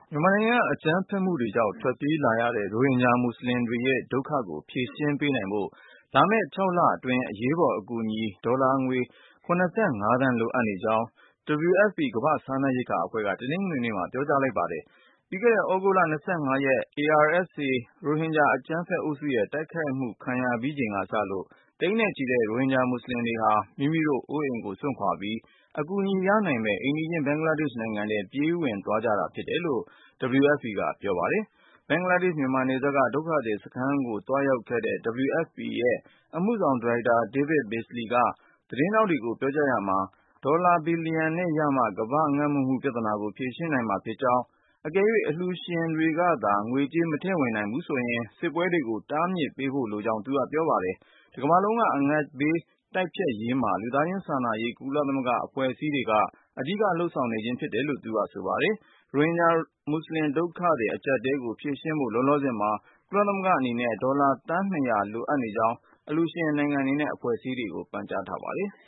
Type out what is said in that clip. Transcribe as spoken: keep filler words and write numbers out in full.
မြန်မာနိုင်ငံက အကြမ်းဖက်မှုတွေကြောင့် ထွက်ပြေးလာရတဲ့ ရိုဟင်ဂျာမွတ်ဆလင်တွေရဲ့ဒုက္ခကို ဖြေရှင်းပေးနိုင်ဖို့ လာမယ့် ၆ လအတွင်း အရေးပေါ်အကူအညီ ဒေါ်လာငွေ ၇၅ သန်း လိုအပ်နေကြောင်း ဒဗြူအက်ဖ်ပီ ကမ္ဘာ့စားနပ်ရိက္ခာအဖွဲ့က တနင်္ဂနွေနေ့မှာ ပြောကြားလိုက်ပါတယ်။ ပြီးခဲ့တဲ့ သြဂုတ်လ ၂၅ ရက် အေအာရ်အက်စ်အေ ရိုဟင်ဂျာအကြမ်းဖက်အုပ်စုရဲ့ တိုက်ခိုက်မှုခံရပြီးချိန်ကစလို့ သိန်းနဲ့ချီတဲ့ ရိုဟင်ဂျာမွတ်ဆလင်တွေဟာ မိမိတို့ အိုးအိမ်ကိုစွန့်ခွာပြီး အကူအညီရနိုင်မယ့် အိမ်နီးချင်း ဘင်္ဂလားဒေ့ရှ်နိုင်ငံထဲ ပြေးဝင်သွားကြတာဖြစ်တယ်လို့ ဒဗြူအက်ဖ်ပီ ကပြောပါတယ်။ ဘင်္ဂလားဒေ့ရှ်-မြန်မာနယ်စပ်က ဒုက္ခသည်စခန်းကို သွားရောက်ခဲ့တဲ့ ဒဗြူအက်ဖ်ပီ ရဲ့အမှုဆောင်ဒါရိုက်တာ David Beasley က သတင်းထောက်တွေကို ပြောကြားရာမှာ ဒေါ်လာဘီလီယံနဲ့ရမှ ကမ္ဘာ့ငတ်မွတ်မှုပြဿနာကို ဖြေရှင်းနိုင်မှာဖြစ်ကြောင်း၊ အကယ်၍ အလှူရှင်တွေကသာ ငွေကြေးမထည့်ဝင်နိုင်ဘူးဆိုရင် စစ်ပွဲတွေကို တားမြစ်ပေးဖို့လိုကြောင်း သူကပြောပါတယ်။ တကမ္ဘာလုံးက အငတ်ဘေးတိုက်ဖျက်ရေးမှာ လူသားချင်းစာနာရေး ကုလသမဂ္ဂအဖွဲ့အစည်းတွေက အဓိကလုပ်ဆောင်နေခြင်းဖြစ်တယ်လို့ သူကဆိုပါတယ်။ ရိုဟင်ဂျာမွတ်ဆလင်ဒုက္ခသည်အကျပ်အတည်းကို ဖြေရှင်းဖို့ လောလောဆယ်မှာ ကုလသမဂ္ဂအနေနဲ့ ဒေါ်လာသန်း ၂၀၀ လိုအပ်နေကြောင်း အလှူရှင်နိုင်ငံတွေနဲ့ အဖွဲ့အစည်းတွေကို ပန်ကြားထားပါတယ်။